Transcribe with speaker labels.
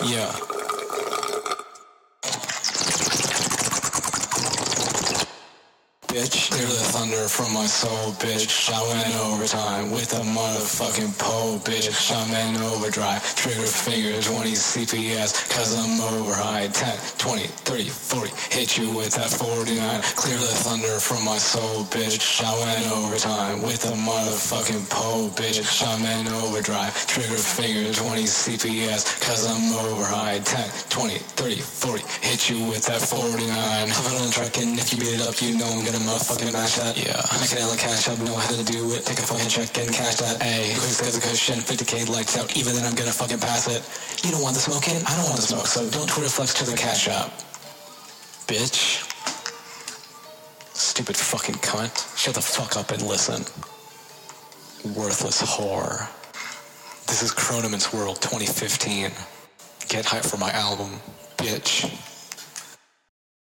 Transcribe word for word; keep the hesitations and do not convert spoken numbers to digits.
Speaker 1: Yeah. Bitch, hear the thunder from my soul, bitch. I went overtime with a motherfucking pole, bitch. I'm in overdrive, trigger fingers, twenty C P S, cause I'm over high. ten, twenty, thirty, forty, hit you with that forty-nine. Clear the thunder from my soul, bitch. I went overtime with a motherfucking pole, bitch. I'm in overdrive, trigger fingers, twenty C P S, cause I'm over high. ten, twenty, thirty, forty, hit you with that forty-nine. I'm on the track and if you beat it up, you know I'm gonna motherfucking mash that. Yeah. Make it hella cash up, know how to do it. Take a fucking check and cash that. Ayy. Quick cause of cushion, fifty K lights out. Even then I'm gonna fucking pass it. You don't want the smoking? I don't want the smoke, so don't Twitter flex to the cash shop. Bitch. Stupid fucking cunt. Shut the fuck up and listen. Worthless whore. This is Chronoman's World twenty fifteen. Get hype for my album, bitch.